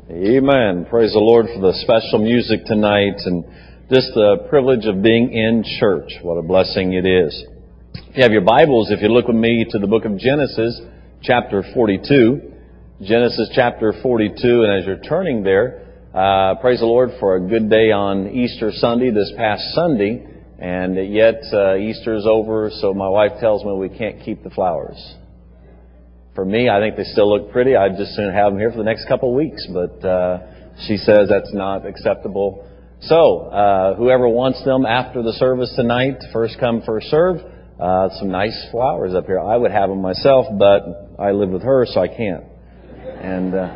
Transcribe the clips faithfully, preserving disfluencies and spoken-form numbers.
Amen. Praise the Lord for the special music tonight and just the privilege of being in church. What a blessing it is. If you have your Bibles, if you look with me to the book of Genesis, chapter forty-two. Genesis chapter forty-two, and as you're turning there, uh, praise the Lord for a good day on Easter Sunday, this past Sunday. And yet uh, Easter's over, so my wife tells me we can't keep the flowers. For me, I think they still look pretty. I'd just soon have them here for the next couple of weeks. But uh, she says that's not acceptable. So, uh, whoever wants them after the service tonight, first come, first serve. Uh, some nice flowers up here. I would have them myself, but I live with her, so I can't. And uh,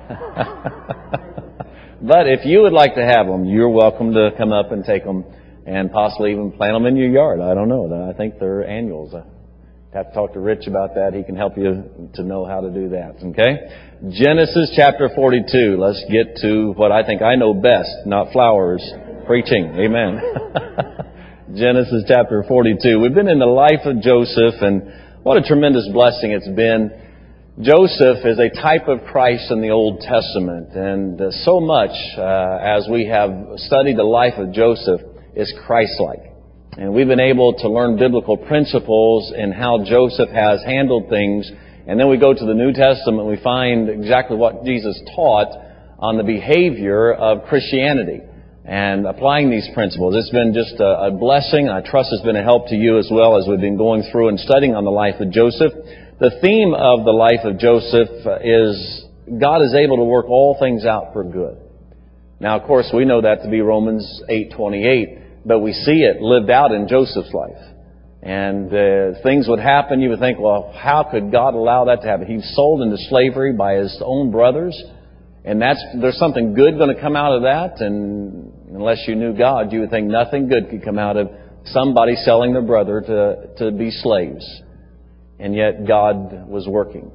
but if you would like to have them, you're welcome to come up and take them and possibly even plant them in your yard. I don't know. I think they're annuals. Have to talk to Rich about that. He can help you to know how to do that. Okay? Genesis chapter forty-two. Let's get to what I think I know best, not flowers, preaching. Amen. Genesis chapter forty-two. We've been in the life of Joseph, and what a tremendous blessing it's been. Joseph is a type of Christ in the Old Testament, and uh, so much uh, as we have studied the life of Joseph is Christ-like. And we've been able to learn biblical principles in how Joseph has handled things. And then we go to the New Testament and we find exactly what Jesus taught on the behavior of Christianity and applying these principles. It's been just a, a blessing. I trust it's been a help to you as well as we've been going through and studying on the life of Joseph. The theme of the life of Joseph is God is able to work all things out for good. Now, of course, we know that to be Romans eight twenty-eight. But we see it lived out in Joseph's life. And uh, things would happen. You would think, well, how could God allow that to happen? He was sold into slavery by his own brothers. And that's there's something good going to come out of that. And unless you knew God, you would think nothing good could come out of somebody selling their brother to, to be slaves. And yet God was working.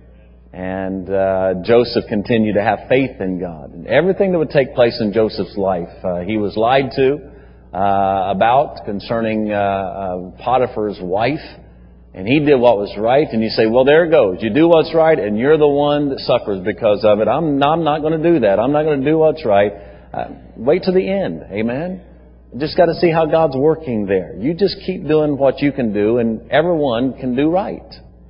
And uh, Joseph continued to have faith in God. And everything that would take place in Joseph's life, uh, he was lied to. Uh, about concerning uh, uh, Potiphar's wife, and he did what was right. And you say, well, there it goes. You do what's right, and you're the one that suffers because of it. I'm, I'm not going to do that. I'm not going to do what's right. Uh, wait till the end. Amen. You just got to see how God's working there. You just keep doing what you can do, and everyone can do right.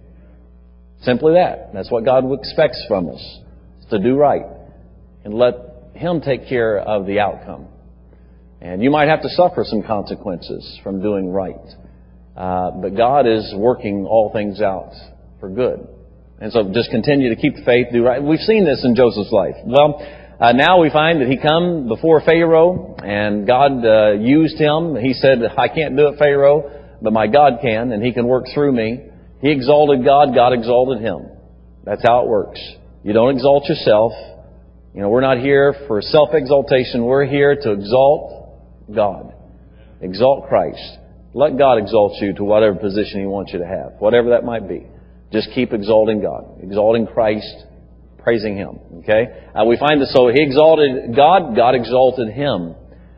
Simply that. That's what God expects from us, to do right, and let Him take care of the outcome. And you might have to suffer some consequences from doing right. Uh, but God is working all things out for good. And so just continue to keep the faith, do right. We've seen this in Joseph's life. Well, uh, now we find that he come before Pharaoh, and God uh, used him. He said, I can't do it, Pharaoh, but my God can, and He can work through me. He exalted God, God exalted him. That's how it works. You don't exalt yourself. You know, we're not here for self-exaltation. We're here to exalt God. Exalt Christ. Let God exalt you to whatever position He wants you to have, whatever that might be. Just keep exalting God, exalting Christ, praising Him. Okay? Uh, we find that so He exalted God, God exalted Him.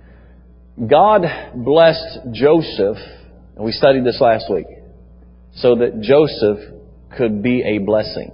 God blessed Joseph, and we studied this last week, so that Joseph could be a blessing.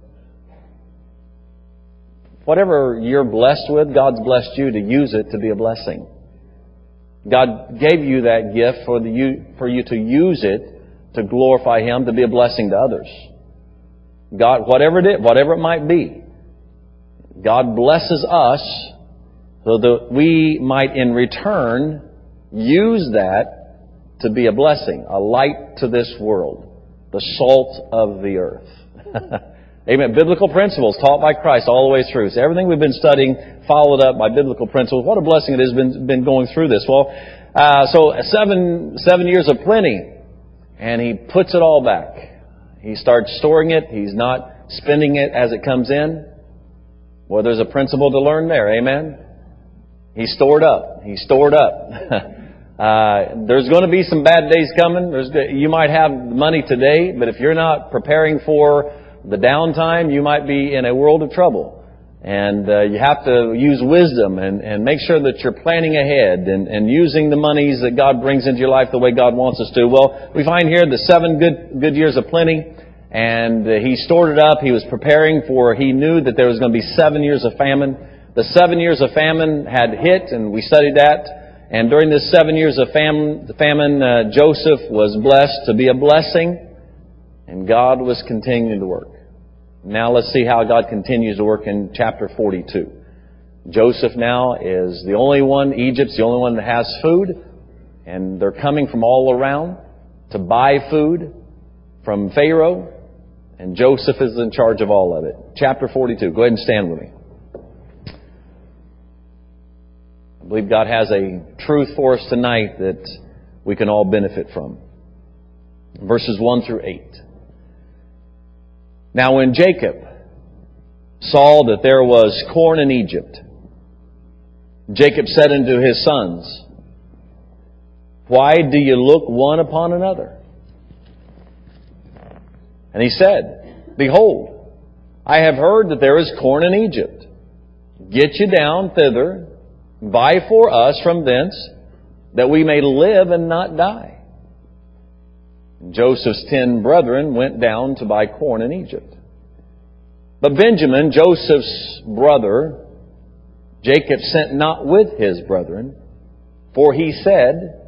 Whatever you're blessed with, God's blessed you to use it to be a blessing. God gave you that gift for the you for you to use it to glorify Him, to be a blessing to others. God, whatever it is, whatever it might be, God blesses us so that we might in return use that to be a blessing, a light to this world, the salt of the earth. Amen. Biblical principles taught by Christ all the way through. So everything we've been studying followed up by biblical principles. What a blessing it has been, been going through this. Well, uh, so seven, seven years of plenty, and He puts it all back. He starts storing it. He's not spending it as it comes in. Well, there's a principle to learn there. Amen. He's stored up. He's stored up. uh, there's going to be some bad days coming. There's, you might have money today, but if you're not preparing for the downtime, you might be in a world of trouble. And uh, you have to use wisdom and, and make sure that you're planning ahead and, and using the monies that God brings into your life the way God wants us to. Well, we find here the seven good good years of plenty, And uh, he stored it up. He was preparing for, he knew that there was going to be seven years of famine. The seven years of famine had hit, and we studied that. And during this seven years of famine, famine uh, Joseph was blessed to be a blessing, and God was continuing to work. Now let's see how God continues to work in chapter forty-two. Joseph now is the only one, Egypt's the only one that has food, and they're coming from all around to buy food from Pharaoh, and Joseph is in charge of all of it. Chapter forty-two. Go ahead and stand with me. I believe God has a truth for us tonight that we can all benefit from. Verses one through eight. Now when Jacob saw that there was corn in Egypt, Jacob said unto his sons, Why do you look one upon another? And he said, Behold, I have heard that there is corn in Egypt. Get you down thither, buy for us from thence, that we may live and not die. And Joseph's ten brethren went down to buy corn in Egypt. But Benjamin, Joseph's brother, Jacob sent not with his brethren, for he said,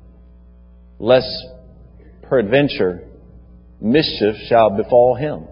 Lest peradventure mischief shall befall him.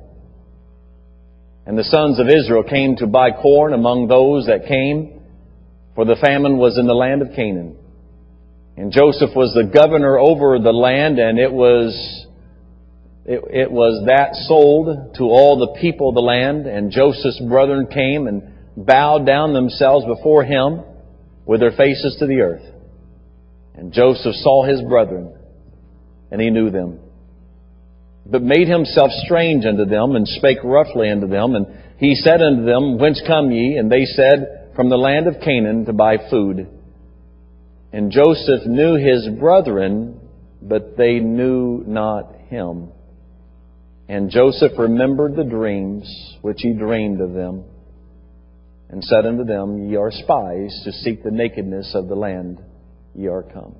And the sons of Israel came to buy corn among those that came, for the famine was in the land of Canaan. And Joseph was the governor over the land, and it was it, it was that sold to all the people of the land. And Joseph's brethren came and bowed down themselves before him with their faces to the earth. And Joseph saw his brethren, and he knew them, but made himself strange unto them, and spake roughly unto them. And he said unto them, Whence come ye? And they said, From the land of Canaan, to buy food. And Joseph knew his brethren, but they knew not him. And Joseph remembered the dreams which he dreamed of them, and said unto them, Ye are spies to seek the nakedness of the land. Ye are come.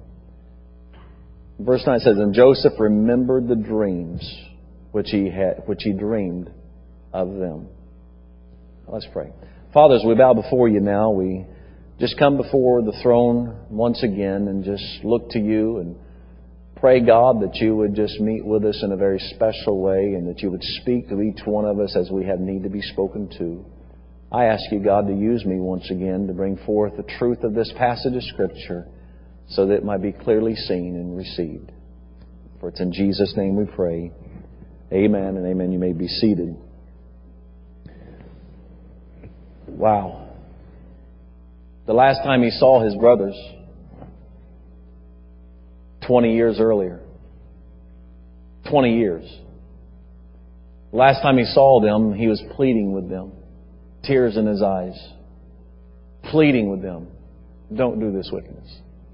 Verse nine says, And Joseph remembered the dreams which he had, which he dreamed of them. Let's pray. Father, as we bow before you now, we just come before the throne once again and just look to you and pray, God, that you would just meet with us in a very special way, and that you would speak to each one of us as we have need to be spoken to. I ask you, God, to use me once again to bring forth the truth of this passage of Scripture, so that it might be clearly seen and received. For it's in Jesus' name we pray. Amen and amen. You may be seated. Wow. The last time he saw his brothers, twenty years earlier. twenty years. Last time he saw them, he was pleading with them. Tears in his eyes. Pleading with them. Don't do this wickedness.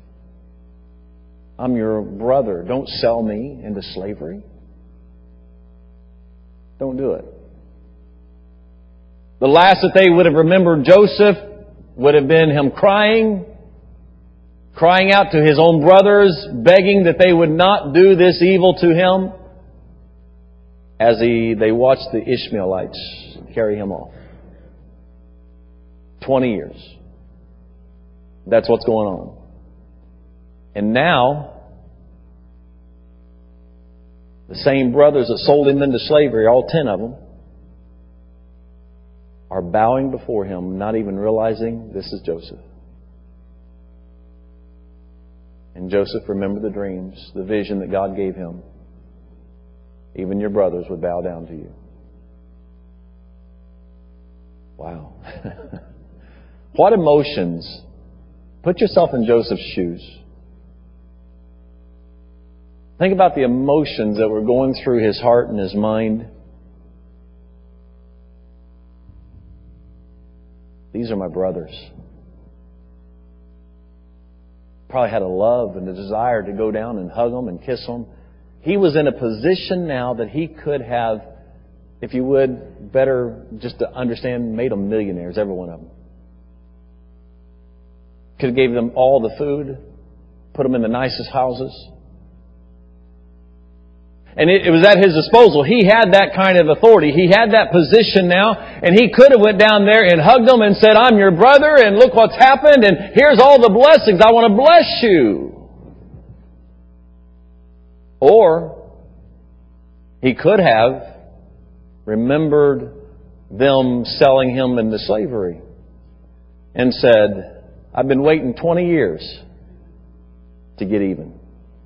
I'm your brother. Don't sell me into slavery. Don't do it. The last that they would have remembered Joseph would have been him crying, crying out to his own brothers, begging that they would not do this evil to him, as he they watched the Ishmaelites carry him off. Twenty years. That's what's going on. And now, the same brothers that sold him into slavery, all ten of them, are bowing before him, not even realizing this is Joseph. And Joseph remembered the dreams, the vision that God gave him. Even your brothers would bow down to you. Wow. What emotions? Put yourself in Joseph's shoes. Think about the emotions that were going through his heart and his mind. These are my brothers. Probably had a love and a desire to go down and hug them and kiss them. He was in a position now that he could have, if you would, better just to understand, made them millionaires, every one of them. Could have gave them all the food, put them in the nicest houses. And it, it was at his disposal. He had that kind of authority. He had that position now. And he could have went down there and hugged them and said, I'm your brother and look what's happened and here's all the blessings. I want to bless you. Or he could have remembered them selling him into slavery and said, I've been waiting twenty years to get even.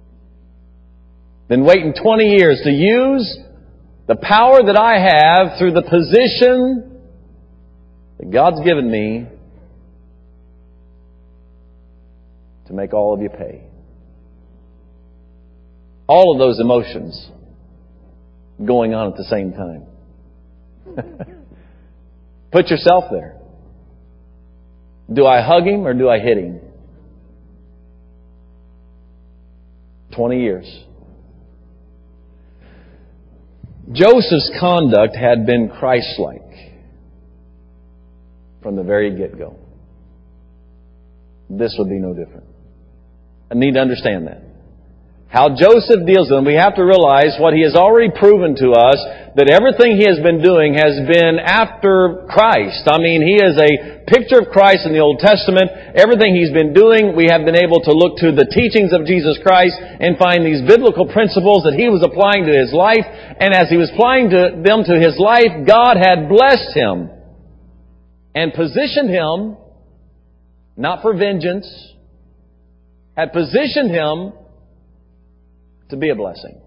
Been waiting twenty years to use the power that I have through the position that God's given me to make all of you pay. All of those emotions going on at the same time. Put yourself there. Do I hug him or do I hit him? Twenty years. Joseph's conduct had been Christ-like from the very get-go. This would be no different. I need to understand that. How Joseph deals with them, we have to realize what he has already proven to us, that everything he has been doing has been after Christ. I mean, he is a picture of Christ in the Old Testament. Everything he's been doing, we have been able to look to the teachings of Jesus Christ and find these biblical principles that he was applying to his life. And as he was applying to them to his life, God had blessed him and positioned him, not for vengeance, had positioned him to be a blessing.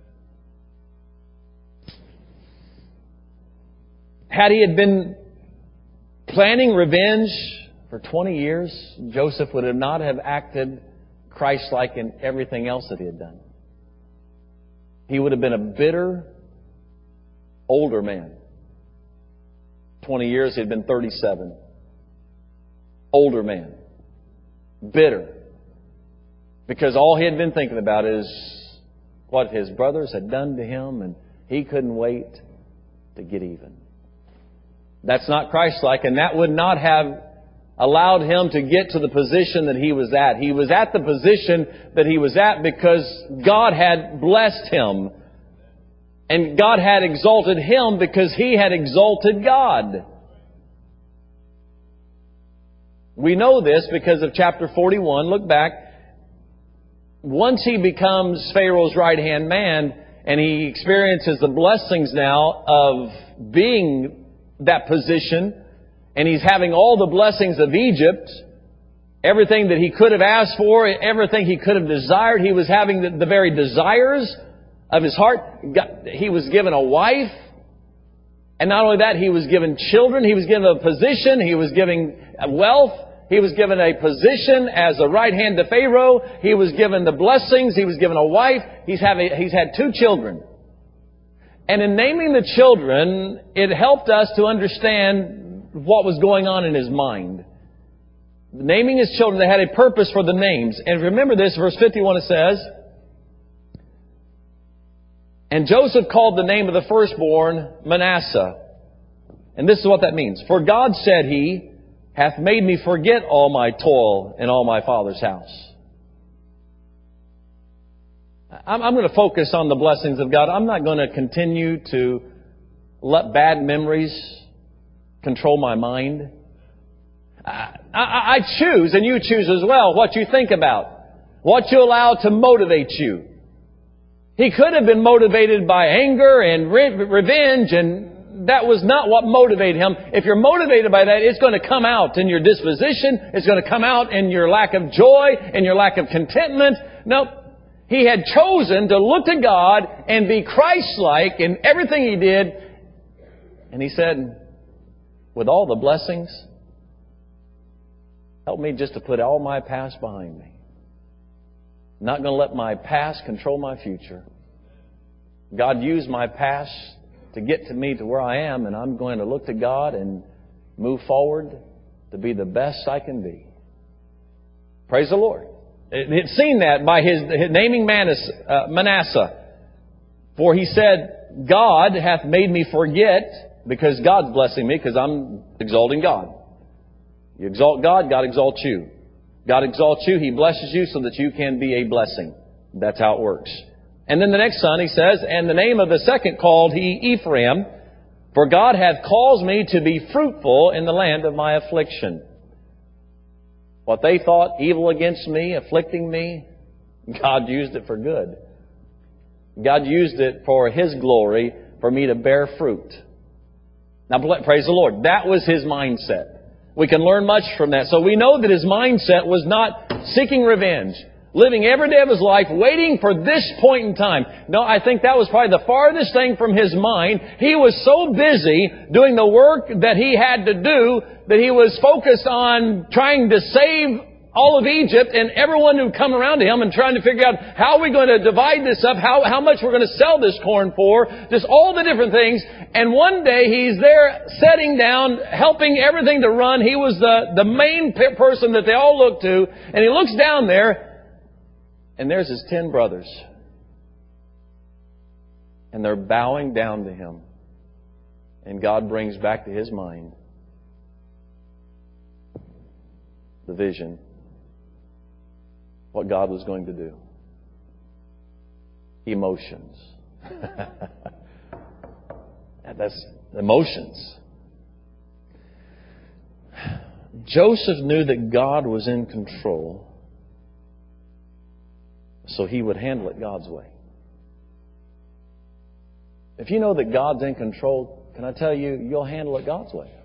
Had he had been planning revenge for twenty years, Joseph would have not have acted Christ-like in everything else that he had done. He would have been a bitter, older man. twenty years, he had been thirty-seven. Older man. Bitter. Because all he had been thinking about is what his brothers had done to him, and he couldn't wait to get even. That's not Christ-like, and that would not have allowed him to get to the position that he was at. He was at the position that he was at because God had blessed him. And God had exalted him because he had exalted God. We know this because of chapter forty-one. Look back. Once he becomes Pharaoh's right-hand man and he experiences the blessings now of being that position, and he's having all the blessings of Egypt, everything that he could have asked for, everything he could have desired, he was having the, the very desires of his heart. He was given a wife. And not only that, he was given children. He was given a position. He was given wealth. He was given a position as a right hand to Pharaoh. He was given the blessings. He was given a wife. He's, having, he's had two children. And in naming the children, it helped us to understand what was going on in his mind. Naming his children, they had a purpose for the names. And remember this, verse fifty-one, it says, and Joseph called the name of the firstborn Manasseh. And this is what that means. For God, said he, hath made me forget all my toil in all my father's house. I'm, I'm going to focus on the blessings of God. I'm not going to continue to let bad memories control my mind. I, I, I choose, and you choose as well, what you think about, what you allow to motivate you. He could have been motivated by anger and re- revenge, and that was not what motivated him. If you're motivated by that, it's going to come out in your disposition. It's going to come out in your lack of joy and your lack of contentment. No, he had chosen to look to God and be Christ-like in everything he did. And he said, with all the blessings, help me just to put all my past behind me. I'm not going to let my past control my future. God used my past to get to me to where I am, and I'm going to look to God and move forward to be the best I can be. Praise the Lord. It's seen that by his, his naming Manasseh. For he said, God hath made me forget, because God's blessing me, because I'm exalting God. You exalt God, God exalts you. God exalts you, He blesses you so that you can be a blessing. That's how it works. And then the next son, he says, and the name of the second called he Ephraim, for God hath caused me to be fruitful in the land of my affliction. What they thought evil against me, afflicting me, God used it for good. God used it for His glory, for me to bear fruit. Now, praise the Lord. That was his mindset. We can learn much from that. So we know that his mindset was not seeking revenge, living every day of his life, waiting for this point in time. No, I think that was probably the farthest thing from his mind. He was so busy doing the work that he had to do that he was focused on trying to save all of Egypt and everyone who come around to him and trying to figure out how are we going to divide this up, how, how much we're going to sell this corn for, just all the different things. And one day he's there setting down, helping everything to run. He was the, the main person that they all look to. And he looks down there and there's his ten brothers. And they're bowing down to him. And God brings back to his mind the vision. What God was going to do. Emotions. That's emotions. Joseph knew that God was in control, so he would handle it God's way. If you know that God's in control, can I tell you, you'll handle it God's way.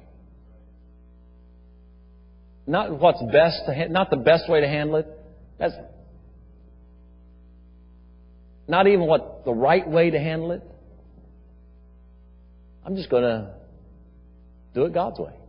Not what's best to ha- not the best way to handle it. That's not even what the right way to handle it. I'm just going to do it God's way.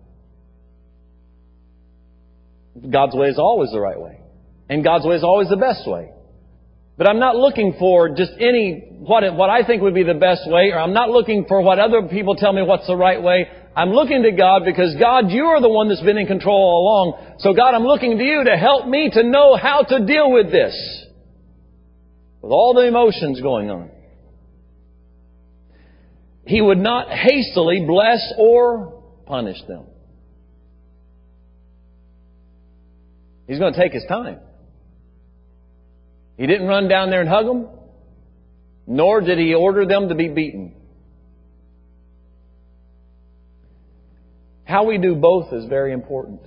God's way is always the right way. And God's way is always the best way. But I'm not looking for just any, what, what I think would be the best way, or I'm not looking for what other people tell me what's the right way. I'm looking to God because, God, you are the one that's been in control all along. So, God, I'm looking to you to help me to know how to deal with this. With all the emotions going on. He would not hastily bless or punish them. He's going to take his time. He didn't run down there and hug them, nor did he order them to be beaten. How we do both is very important.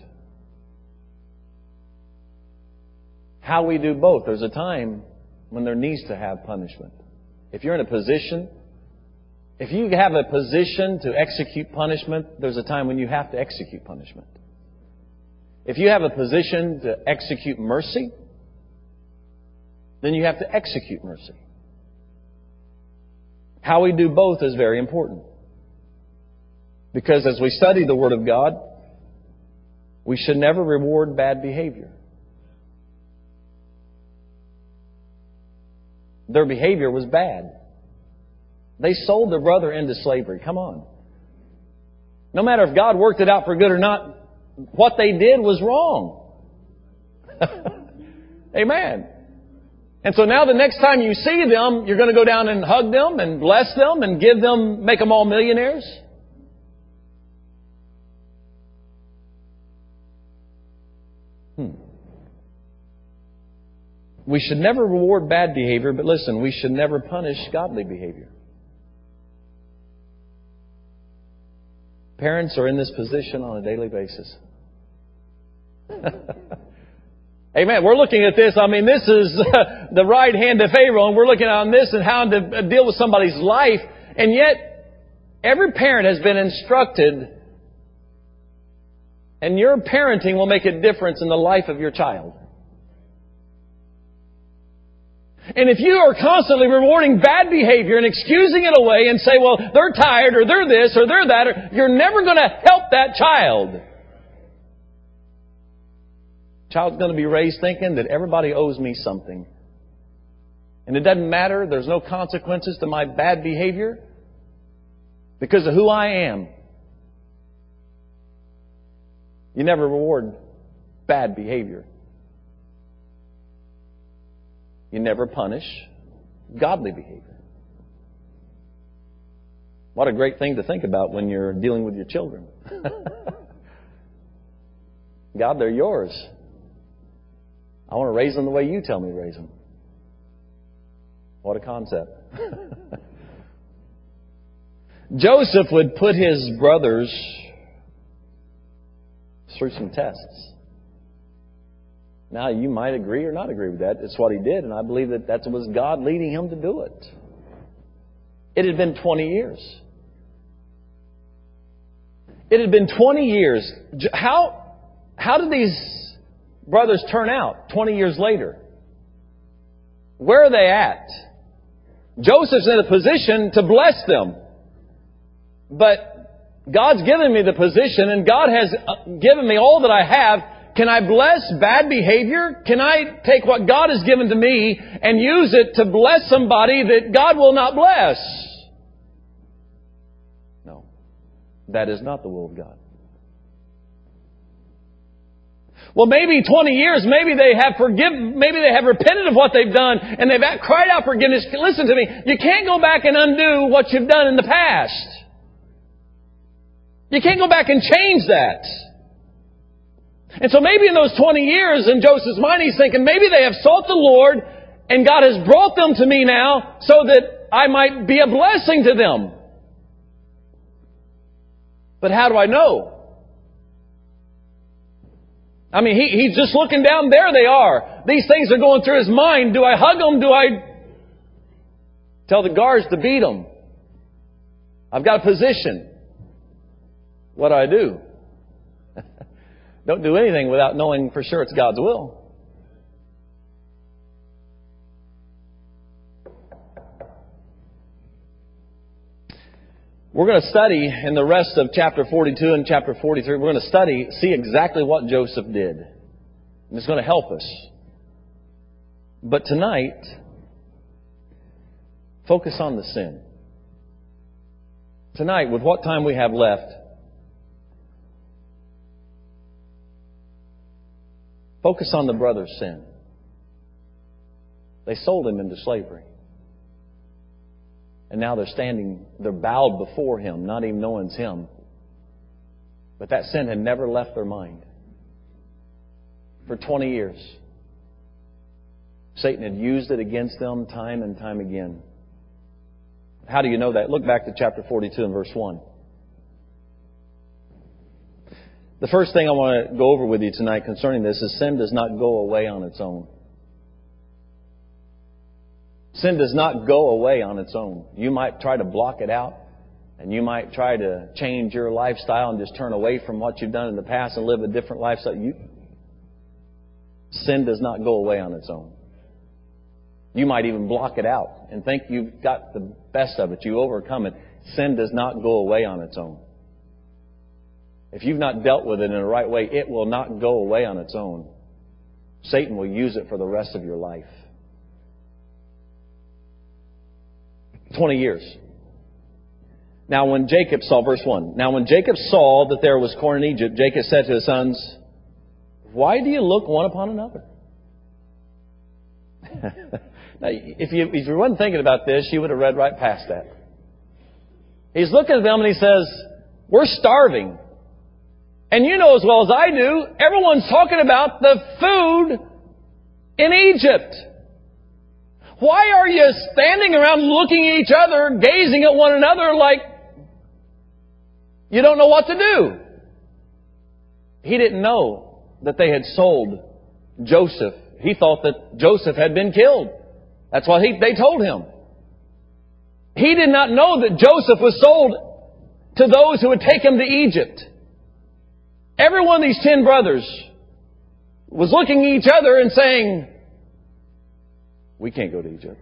How we do both. There's a time when there needs to have punishment. If you're in a position, if you have a position to execute punishment, there's a time when you have to execute punishment. If you have a position to execute mercy, then you have to execute mercy. How we do both is very important. Because as we study the Word of God, we should never reward bad behavior. Their behavior was bad. They sold their brother into slavery. Come on. No matter if God worked it out for good or not, what they did was wrong. Amen. And so now the next time you see them, you're going to go down and hug them and bless them and give them, make them all millionaires? Hmm. We should never reward bad behavior, but listen, we should never punish godly behavior. Parents are in this position on a daily basis. Amen. We're looking at this. I mean, this is the right hand of Pharaoh, and we're looking on this and how to deal with somebody's life. And yet, every parent has been instructed, and your parenting will make a difference in the life of your child. And if you are constantly rewarding bad behavior and excusing it away and say, well, they're tired or they're this or they're that, or, you're never going to help that child. Child's going to be raised thinking that everybody owes me something. And it doesn't matter. There's no consequences to my bad behavior because of who I am. You never reward bad behavior. You never punish godly behavior. What a great thing to think about when you're dealing with your children. God, they're yours. I want to raise them the way you tell me to raise them. What a concept. Joseph would put his brothers through some tests. Now, you might agree or not agree with that. It's what he did, and I believe that that was God leading him to do it. It had been twenty years. It had been twenty years. How, how did these brothers turn out twenty years later? Where are they at? Joseph's in a position to bless them. But God's given me the position, and God has given me all that I have. Can I bless bad behavior? Can I take what God has given to me and use it to bless somebody that God will not bless? No. That is not the will of God. Well, maybe twenty years, maybe they have forgiven, maybe they have repented of what they've done and they've cried out forgiveness. Listen to me. You can't go back and undo what you've done in the past. You can't go back and change that. And so maybe in those twenty years, in Joseph's mind, he's thinking, maybe they have sought the Lord and God has brought them to me now so that I might be a blessing to them. But how do I know? I mean, he, he's just looking down. There they are. These things are going through his mind. Do I hug them? Do I tell the guards to beat them? I've got a position. What do I do? Don't do anything without knowing for sure it's God's will. We're going to study in the rest of chapter forty-two and chapter forty-three. We're going to study, see exactly what Joseph did. And it's going to help us. But tonight, focus on the sin. Tonight, with what time we have left, focus on the brother's sin. They sold him into slavery. And now they're standing, they're bowed before him, not even knowing it's him. But that sin had never left their mind. For twenty years. Satan had used it against them time and time again. How do you know that? Look back to chapter forty-two and verse one. The first thing I want to go over with you tonight concerning this is sin does not go away on its own. Sin does not go away on its own. You might try to block it out, and you might try to change your lifestyle and just turn away from what you've done in the past and live a different lifestyle. You, sin does not go away on its own. You might even block it out and think you've got the best of it. You overcome it. Sin does not go away on its own. If you've not dealt with it in the right way, it will not go away on its own. Satan will use it for the rest of your life. Twenty years. Now when Jacob saw, verse one, now when Jacob saw that there was corn in Egypt, Jacob said to his sons, why do you look one upon another? Now, if you, if you weren't thinking about this, you would have read right past that. He's looking at them and he says, we're starving. And you know as well as I do, everyone's talking about the food in Egypt. Why are you standing around looking at each other, gazing at one another like you don't know what to do? He didn't know that they had sold Joseph. He thought that Joseph had been killed. That's what he, they told him. He did not know that Joseph was sold to those who would take him to Egypt. Every one of these ten brothers was looking at each other and saying, we can't go to Egypt.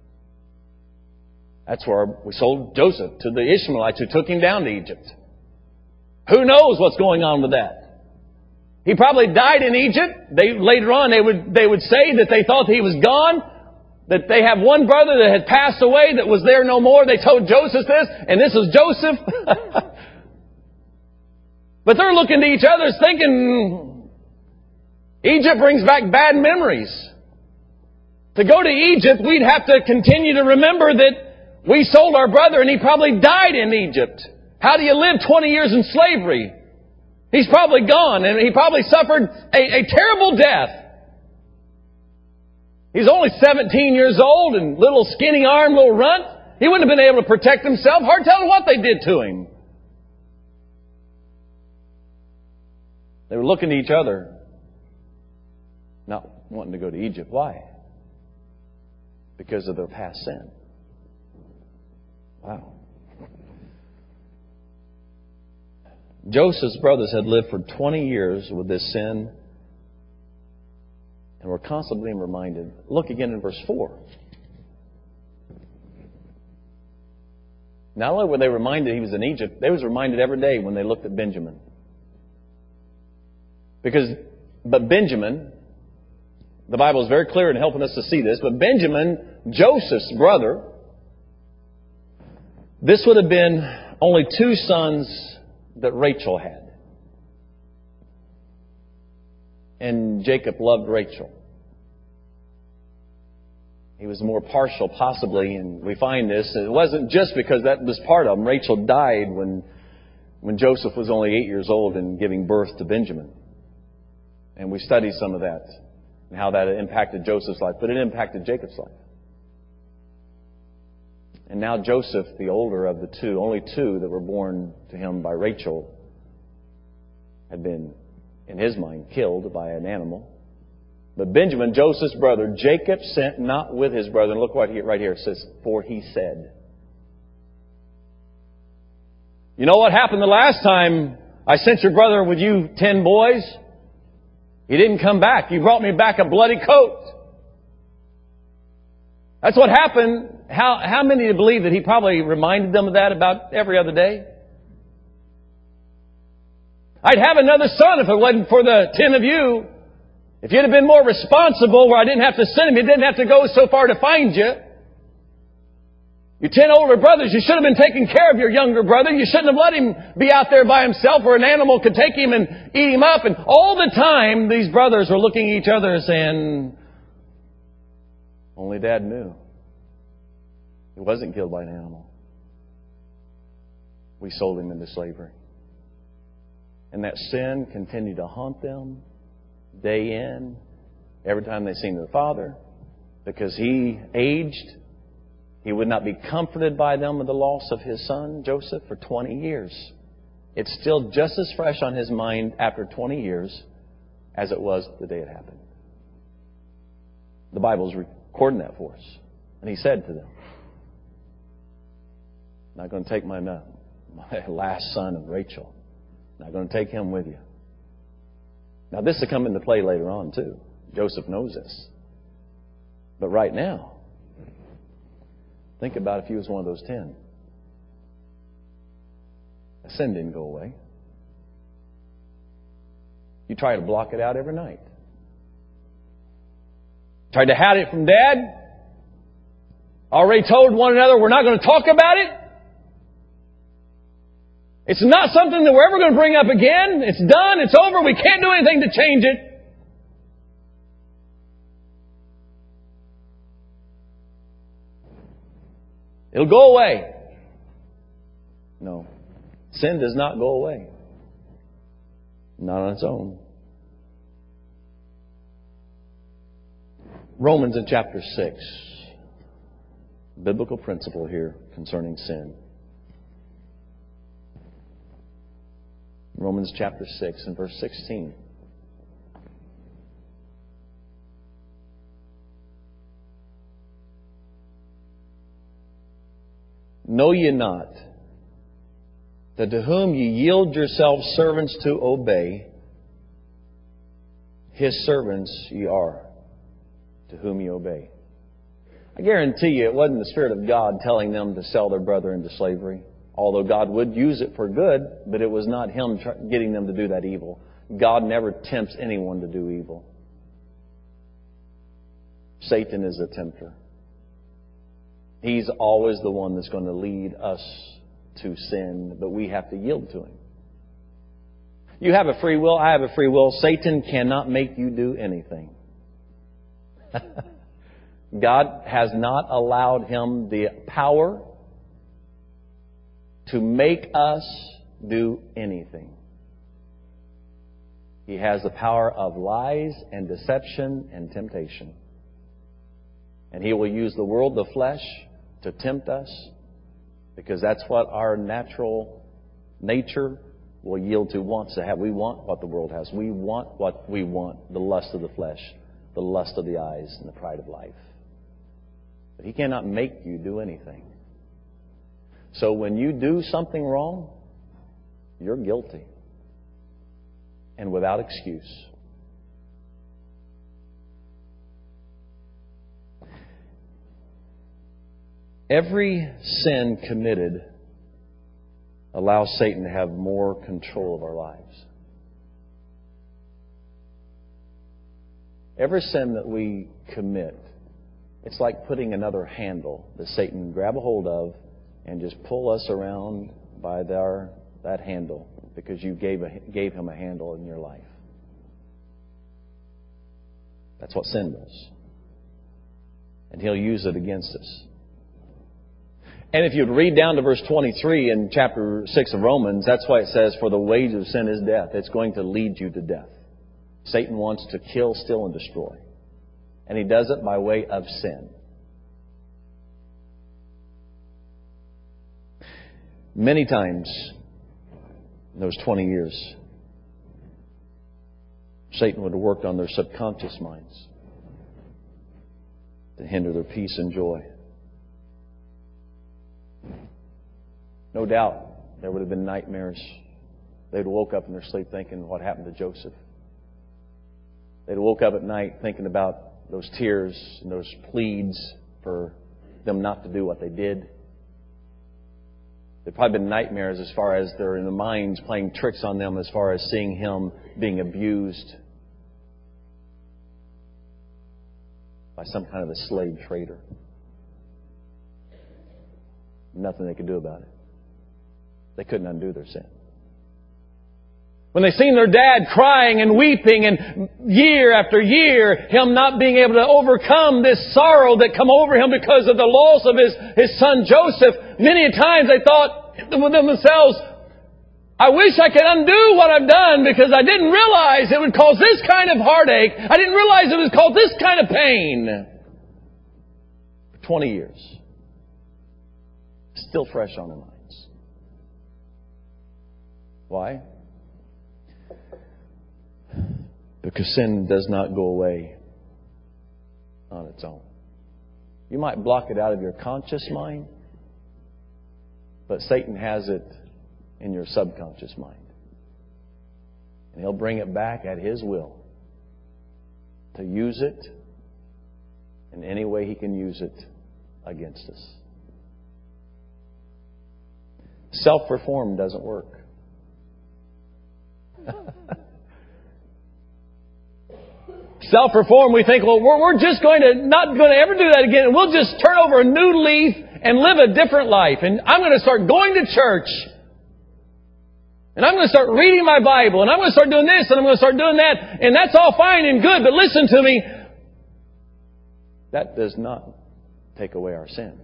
That's where we sold Joseph to the Ishmaelites who took him down to Egypt. Who knows what's going on with that? He probably died in Egypt. They, later on, they would, they would say that they thought he was gone. That they have one brother that had passed away that was there no more. They told Joseph this, and this is Joseph. But they're looking to each other thinking, Egypt brings back bad memories. To go to Egypt, we'd have to continue to remember that we sold our brother and he probably died in Egypt. How do you live twenty years in slavery? He's probably gone and he probably suffered a, a terrible death. He's only seventeen years old and little skinny arm, little runt. He wouldn't have been able to protect himself. Hard telling what they did to him. They were looking at each other, not wanting to go to Egypt. Why? Because of their past sin. Wow. Joseph's brothers had lived for twenty years with this sin and were constantly being reminded. Look again in verse four. Not only were they reminded he was in Egypt, they was reminded every day when they looked at Benjamin. Because, but Benjamin, the Bible is very clear in helping us to see this, but Benjamin, Joseph's brother, this would have been only two sons that Rachel had. And Jacob loved Rachel. He was more partial, possibly, and we find this. It wasn't just because that was part of him. Rachel died when, when Joseph was only eight years old and giving birth to Benjamin. And we studied some of that and how that impacted Joseph's life, but it impacted Jacob's life. And now Joseph, the older of the two, only two that were born to him by Rachel, had been, in his mind, killed by an animal. But Benjamin, Joseph's brother, Jacob sent not with his brother. And look what he, right here it says, for he said. You know what happened the last time I sent your brother with you ten boys? He didn't come back. You brought me back a bloody coat. That's what happened. How, how many believe that he probably reminded them of that about every other day? I'd have another son if it wasn't for the ten of you. If you'd have been more responsible where I didn't have to send him, he didn't have to go so far to find you. Your ten older brothers, you should have been taking care of your younger brother. You shouldn't have let him be out there by himself where an animal could take him and eat him up. And all the time, these brothers were looking at each other and saying, only Dad knew. He wasn't killed by an animal. We sold him into slavery. And that sin continued to haunt them day in, every time they seen their father, because he aged. He would not be comforted by them with the loss of his son, Joseph, for twenty years. It's still just as fresh on his mind after twenty years as it was the day it happened. The Bible is recording that for us. And he said to them, I'm not going to take my, my last son of Rachel. I'm not going to take him with you. Now this will come into play later on too. Joseph knows this. But right now, think about if he was one of those ten. The sin didn't go away. You try to block it out every night. Tried to hide it from Dad. Already told one another we're not going to talk about it. It's not something that we're ever going to bring up again. It's done. It's over. We can't do anything to change it. It'll go away. No. Sin does not go away. Not on its own. Romans in chapter six. Biblical principle here concerning sin. Romans chapter six and verse sixteen. Know ye not that to whom ye yield yourselves servants to obey, His servants ye are, to whom ye obey. I guarantee you it wasn't the Spirit of God telling them to sell their brother into slavery. Although God would use it for good, but it was not Him getting them to do that evil. God never tempts anyone to do evil. Satan is a tempter. He's always the one that's going to lead us to sin, but we have to yield to Him. You have a free will, I have a free will. Satan cannot make you do anything. God has not allowed him the power to make us do anything. He has the power of lies and deception and temptation. And He will use the world, the flesh, to tempt us, because that's what our natural nature will yield to, wants to have. We want what the world has. We want what we want, the lust of the flesh, the lust of the eyes, and the pride of life. But He cannot make you do anything. So when you do something wrong, you're guilty. And without excuse. Every sin committed allows Satan to have more control of our lives. Every sin that we commit, it's like putting another handle that Satan can grab a hold of and just pull us around by their, that handle, because you gave, a, gave him a handle in your life. That's what sin does. And he'll use it against us. And if you read down to verse twenty-three in chapter six of Romans, that's why it says, for the wage of sin is death. It's going to lead you to death. Satan wants to kill, steal, and destroy. And he does it by way of sin. Many times in those twenty years, Satan would have worked on their subconscious minds to hinder their peace and joy. No doubt there would have been nightmares. They'd have woke up in their sleep thinking what happened to Joseph. They'd have woke up at night thinking about those tears and those pleads for them not to do what they did. There'd probably been nightmares as far as they're in their minds playing tricks on them as far as seeing him being abused by some kind of a slave trader. Nothing they could do about it. They couldn't undo their sin. When they seen their dad crying and weeping and year after year, him not being able to overcome this sorrow that come over him because of the loss of his, his son Joseph, many times they thought within themselves, I wish I could undo what I've done because I didn't realize it would cause this kind of heartache. I didn't realize it would cause this kind of pain. For twenty years. Still fresh on their minds. Why? Because sin does not go away on its own. You might block it out of your conscious mind, but Satan has it in your subconscious mind. And he'll bring it back at his will to use it in any way he can use it against us. Self-reform doesn't work. Self-reform, we think, well, we're, we're just going to, not going to ever do that again. And we'll just turn over a new leaf and live a different life. And I'm going to start going to church. And I'm going to start reading my Bible. And I'm going to start doing this and I'm going to start doing that. And that's all fine and good. But listen to me. That does not take away our sin.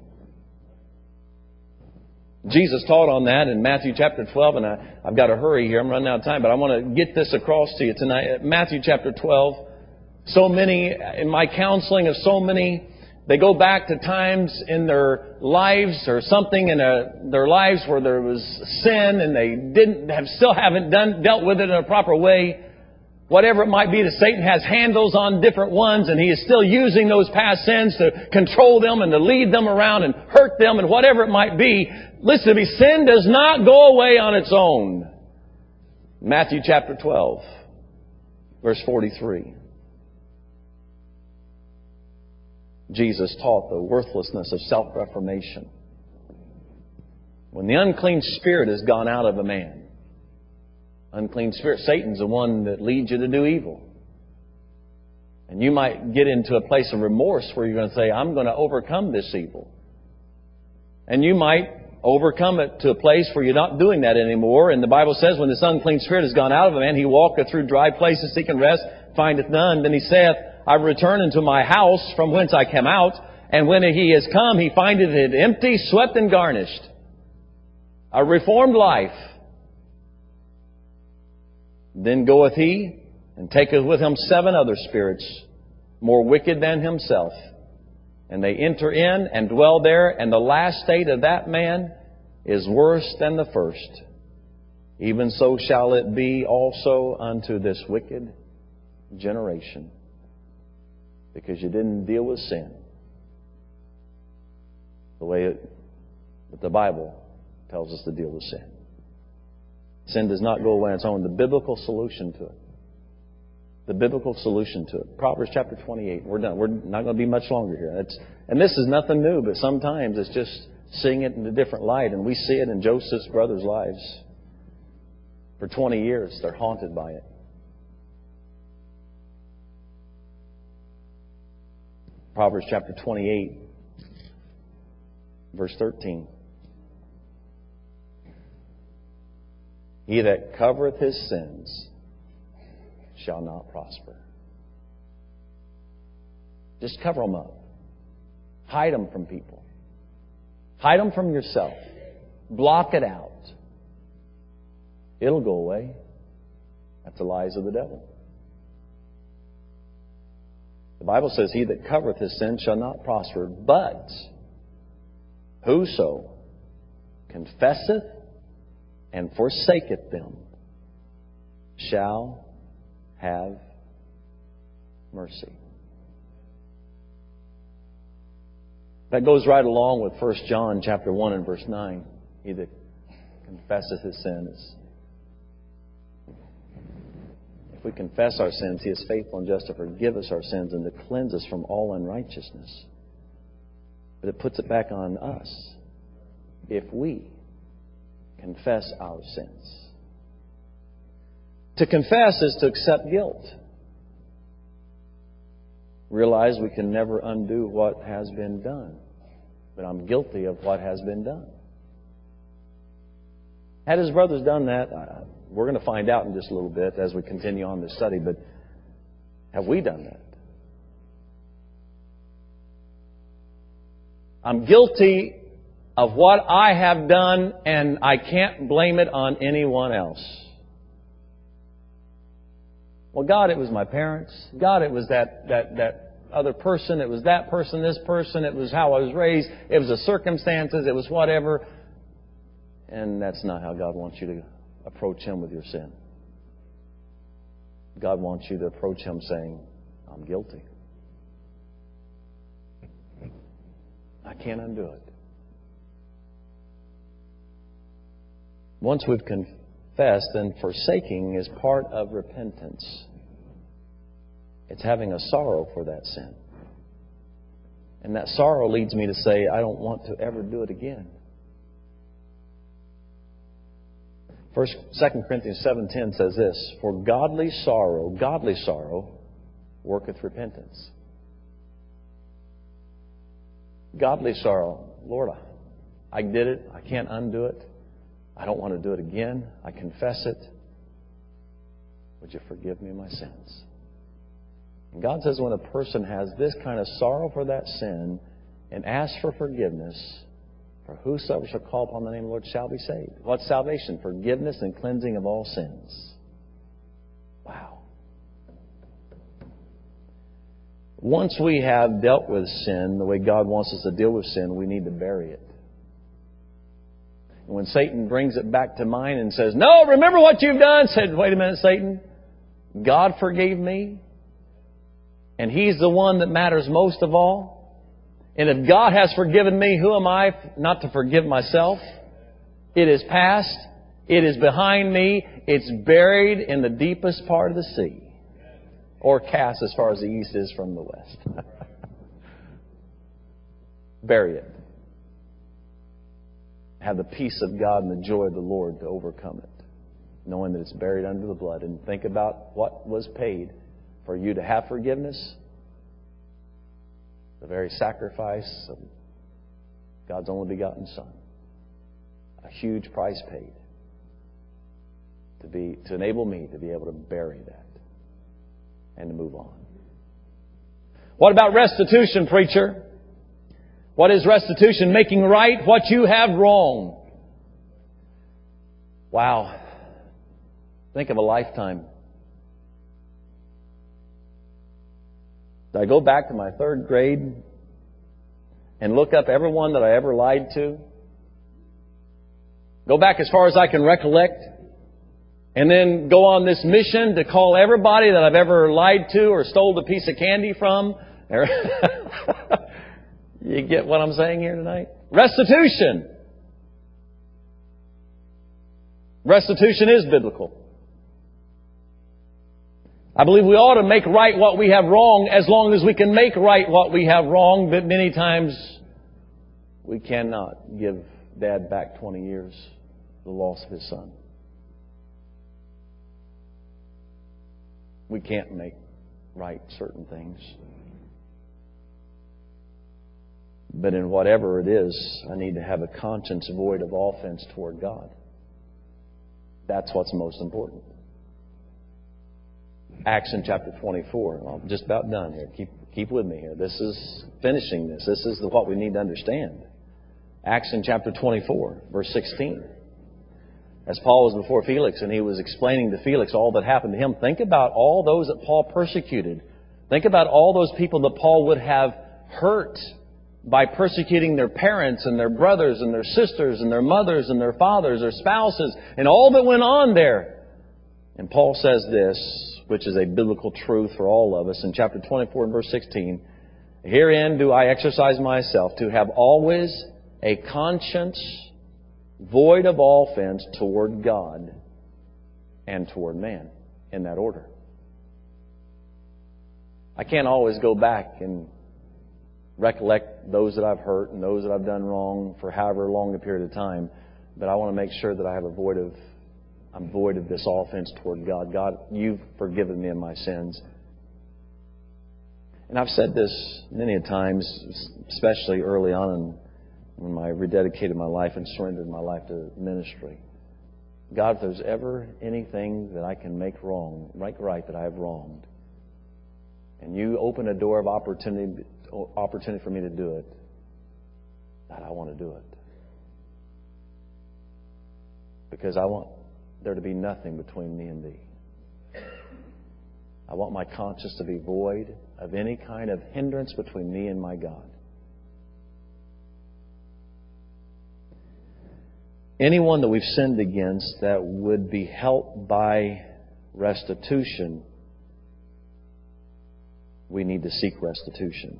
Jesus taught on that in Matthew chapter twelve, and I, I've got to hurry here. I'm running out of time, but I want to get this across to you tonight. Matthew chapter twelve. So many, in my counseling of so many, they go back to times in their lives or something in a, their lives where there was sin and they didn't have, still haven't done, dealt with it in a proper way. Whatever it might be, that Satan has handles on different ones and he is still using those past sins to control them and to lead them around and hurt them and whatever it might be. Listen to me, sin does not go away on its own. Matthew chapter twelve, verse forty-three. Jesus taught the worthlessness of self-reformation. When the unclean spirit has gone out of a man, unclean spirit, Satan's the one that leads you to do evil. And you might get into a place of remorse where you're going to say, I'm going to overcome this evil. And you might overcome it to a place where you're not doing that anymore. And the Bible says, when this unclean spirit has gone out of a man, he walketh through dry places seeking rest, findeth none. Then he saith, I return into my house from whence I came out. And when he is come, he findeth it empty, swept, and garnished. A reformed life. Then goeth he and taketh with him seven other spirits, more wicked than himself. And they enter in and dwell there, and the last state of that man is worse than the first. Even so shall it be also unto this wicked generation, because you didn't deal with sin the way it, that the Bible tells us to deal with sin. Sin does not go away on its own. The biblical solution to it. The biblical solution to it. Proverbs chapter twenty-eight. We're done. We're not going to be much longer here. It's, and this is nothing new, but sometimes it's just seeing it in a different light. And we see it in Joseph's brothers' lives. For twenty years, they're haunted by it. Proverbs chapter twenty-eight, verse thirteen. He that covereth his sins shall not prosper. Just cover them up. Hide them from people. Hide them from yourself. Block it out. It'll go away. That's the lies of the devil. The Bible says, he that covereth his sin shall not prosper, but whoso confesseth and forsaketh them shall have mercy. That goes right along with First John chapter one and verse nine. He that confesseth his sins. If we confess our sins, He is faithful and just to forgive us our sins and to cleanse us from all unrighteousness. But it puts it back on us if we confess our sins. To confess is to accept guilt. Realize we can never undo what has been done. But I'm guilty of what has been done. Had his brothers done that? We're going to find out in just a little bit as we continue on this study. But have we done that? I'm guilty of what I have done, and I can't blame it on anyone else. Well, God, it was my parents. God, it was that, that, that other person. It was that person, this person. It was how I was raised. It was the circumstances. It was whatever. And that's not how God wants you to approach Him with your sin. God wants you to approach Him saying, I'm guilty. I can't undo it. Once we've confessed, then forsaking is part of repentance. It's having a sorrow for that sin. And that sorrow leads me to say, I don't want to ever do it again. First, Second Corinthians seven ten says this, for godly sorrow, godly sorrow worketh repentance. Godly sorrow. Lord, I, I did it. I can't undo it. I don't want to do it again. I confess it. Would you forgive me my sins? And God says when a person has this kind of sorrow for that sin and asks for forgiveness, for whosoever shall call upon the name of the Lord shall be saved. What's salvation? Forgiveness and cleansing of all sins. Wow. Once we have dealt with sin the way God wants us to deal with sin, we need to bury it. And when Satan brings it back to mind and says, no, remember what you've done, said, wait a minute, Satan. God forgave me. And He's the one that matters most of all. And if God has forgiven me, who am I not to forgive myself? It is past. It is behind me. It's buried in the deepest part of the sea. Or cast as far as the east is from the west. Bury it. Have the peace of God and the joy of the Lord to overcome it. Knowing that it's buried under the blood. And think about what was paid for you to have forgiveness. The very sacrifice of God's only begotten Son. A huge price paid to be to enable me to be able to bury that and to move on. What about restitution, preacher? What is restitution? Making right what you have wrong. Wow. Think of a lifetime. I go back to my third grade and look up everyone that I ever lied to. Go back as far as I can recollect. And then go on this mission to call everybody that I've ever lied to or stole a piece of candy from. You get what I'm saying here tonight? Restitution. Restitution is biblical. I believe we ought to make right what we have wrong as long as we can make right what we have wrong. But many times we cannot give Dad back twenty years, the loss of his son. We can't make right certain things. But in whatever it is, I need to have a conscience void of offense toward God. That's what's most important. Acts in chapter twenty-four. I'm just about done here. Keep keep with me here. This is finishing this. This is what we need to understand. Acts in chapter twenty-four, verse sixteen. As Paul was before Felix and he was explaining to Felix all that happened to him, think about all those that Paul persecuted. Think about all those people that Paul would have hurt by persecuting their parents and their brothers and their sisters and their mothers and their fathers, their spouses, and all that went on there. And Paul says this, which is a biblical truth for all of us, in chapter twenty-four and verse sixteen. Herein do I exercise myself to have always a conscience void of offense toward God and toward man, in that order. I can't always go back and recollect those that I've hurt and those that I've done wrong for however long a period of time, but I want to make sure that I have a void of, I'm void of this offense toward God. God, you've forgiven me of my sins. And I've said this many a times, especially early on in when I rededicated my life and surrendered my life to ministry. God, if there's ever anything that I can make wrong, make right that I have wronged, and you open a door of opportunity, opportunity for me to do it, God, I want to do it. Because I want there to be nothing between me and Thee. I want my conscience to be void of any kind of hindrance between me and my God. Anyone that we've sinned against that would be helped by restitution, we need to seek restitution.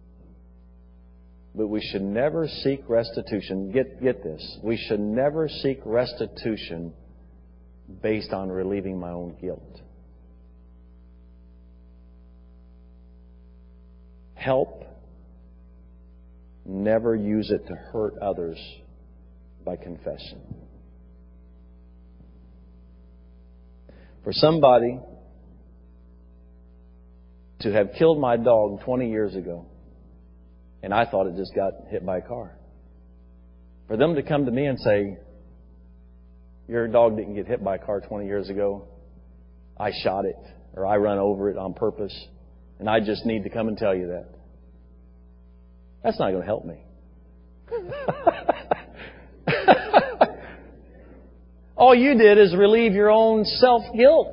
But we should never seek restitution. Get, get this. We should never seek restitution based on relieving my own guilt. Help. Never use it to hurt others by confession. For somebody to have killed my dog twenty years ago, and I thought it just got hit by a car. For them to come to me and say, your dog didn't get hit by a car twenty years ago. I shot it, or I run over it on purpose, and I just need to come and tell you that. That's not going to help me. All you did is relieve your own self-guilt.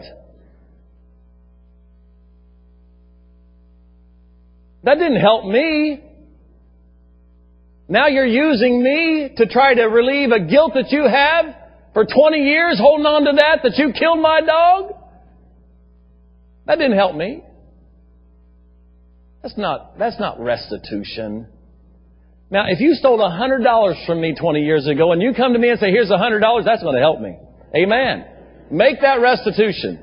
That didn't help me. Now you're using me to try to relieve a guilt that you have for twenty years, holding on to that, that you killed my dog. That didn't help me. That's not, that's not restitution. Now, if you stole one hundred dollars from me twenty years ago and you come to me and say, here's one hundred dollars, that's going to help me. Amen. Make that restitution.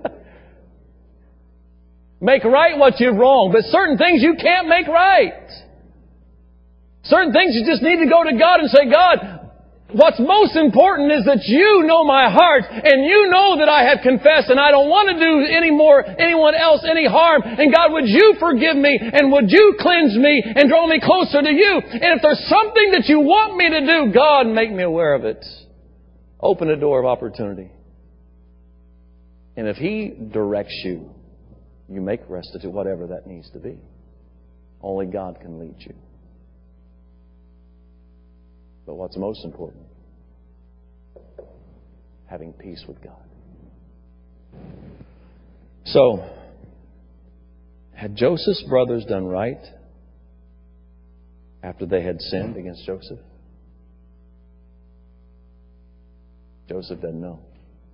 Make right what you've wronged. But certain things you can't make right. Certain things you just need to go to God and say, God, what's most important is that you know my heart and you know that I have confessed and I don't want to do any more, anyone else any harm. And God, would you forgive me and would you cleanse me and draw me closer to you? And if there's something that you want me to do, God, make me aware of it. Open a door of opportunity. And if He directs you, you make restitution, whatever that needs to be. Only God can lead you. But what's most important? Having peace with God. So, had Joseph's brothers done right? after they had sinned against Joseph? Joseph doesn't know.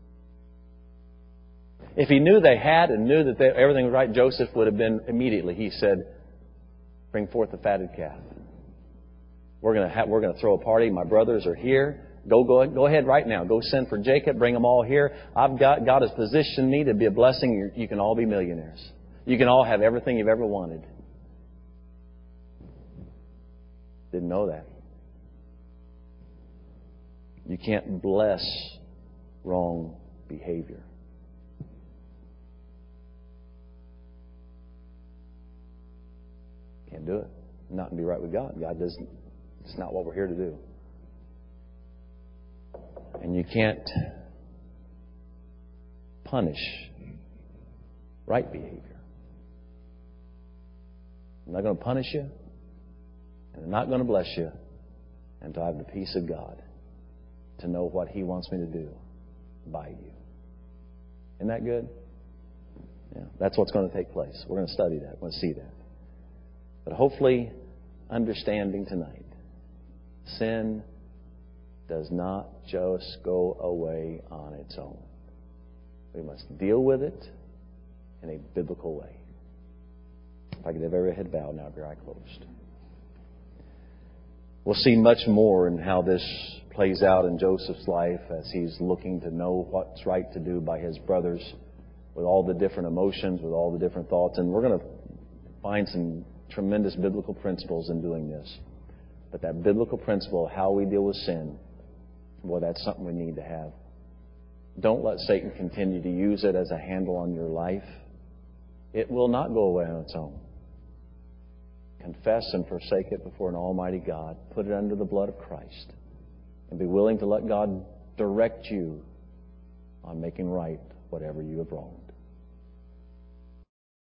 If he knew they had and knew that they, everything was right, Joseph would have been immediately. He said, "Bring forth the fatted calf. We're going to have, we're going to throw a party. My brothers are here. Go, go, go ahead right now. Go send for Jacob. Bring them all here. I've got God has positioned me to be a blessing. You, you can all be millionaires. You can all have everything you've ever wanted." Didn't know that. You can't bless wrong behavior. Can't do it. Not to be right with God. God doesn't. It's not what we're here to do. And you can't punish right behavior. I'm not going to punish you, and I'm not going to bless you until I have the peace of God to know what He wants me to do by you. Isn't that good? Yeah, that's what's going to take place. We're going to study that. We're going to see that. But hopefully, understanding tonight, sin does not just go away on its own. We must deal with it in a biblical way. If I could have every head bowed now, every eye closed. We'll see much more in how this plays out in Joseph's life as he's looking to know what's right to do by his brothers with all the different emotions, with all the different thoughts. And we're going to find some tremendous biblical principles in doing this. But that biblical principle, how we deal with sin, well, that's something we need to have. Don't let Satan continue to use it as a handle on your life. It will not go away on its own. Confess and forsake it before an almighty God. Put it under the blood of Christ. And be willing to let God direct you on making right whatever you have wronged.